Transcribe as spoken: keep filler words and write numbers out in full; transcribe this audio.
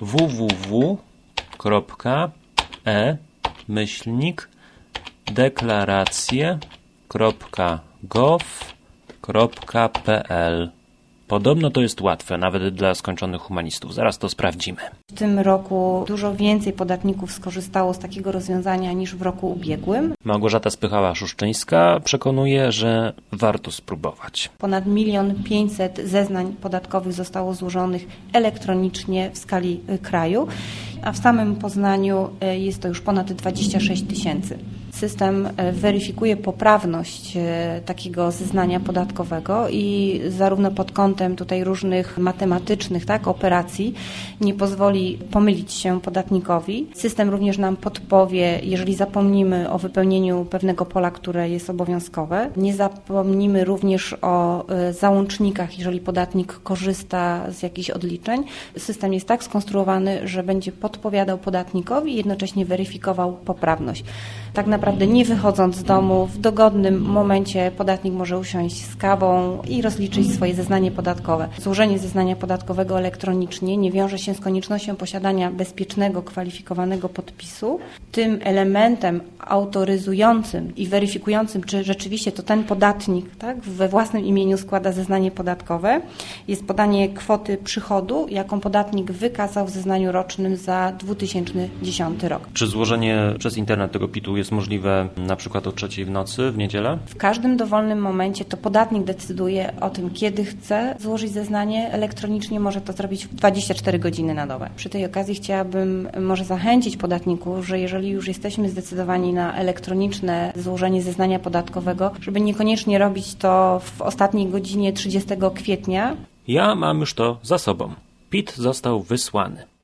w w w kropka e myślnik deklaracje kropka gov kropka p l. Podobno to jest łatwe, nawet dla skończonych humanistów. Zaraz to sprawdzimy. W tym roku dużo więcej podatników skorzystało z takiego rozwiązania niż w roku ubiegłym. Małgorzata Spychała-Szuszczyńska przekonuje, że warto spróbować. Ponad milion pięćset zeznań podatkowych zostało złożonych elektronicznie w skali kraju, a w samym Poznaniu jest to już ponad dwadzieścia sześć tysięcy. System weryfikuje poprawność takiego zeznania podatkowego i zarówno pod kątem tutaj różnych matematycznych, tak, operacji nie pozwoli pomylić się podatnikowi. System również nam podpowie, jeżeli zapomnimy o wypełnieniu pewnego pola, które jest obowiązkowe. Nie zapomnimy również o załącznikach, jeżeli podatnik korzysta z jakichś odliczeń. System jest tak skonstruowany, że będzie podpowiadał podatnikowi i jednocześnie weryfikował poprawność. Tak naprawdę nie wychodząc z domu, w dogodnym momencie podatnik może usiąść z kawą i rozliczyć swoje zeznanie podatkowe. Złożenie zeznania podatkowego elektronicznie nie wiąże się z koniecznością posiadania bezpiecznego, kwalifikowanego podpisu. Tym elementem autoryzującym i weryfikującym, czy rzeczywiście to ten podatnik, tak, we własnym imieniu składa zeznanie podatkowe, jest podanie kwoty przychodu, jaką podatnik wykazał w zeznaniu rocznym za dwa tysiące dziesiąty rok. Czy złożenie przez internet tego pitu jest możliwe na przykład o trzeciej w nocy w niedzielę? W każdym dowolnym momencie to podatnik decyduje o tym, kiedy chce złożyć zeznanie elektronicznie. Może to zrobić w dwadzieścia cztery godziny na dobę. Przy tej okazji chciałabym może zachęcić podatników, że jeżeli już jesteśmy zdecydowani na elektroniczne złożenie zeznania podatkowego, żeby niekoniecznie robić to w ostatniej godzinie trzydziestego kwietnia. Ja mam już to za sobą. Pit został wysłany.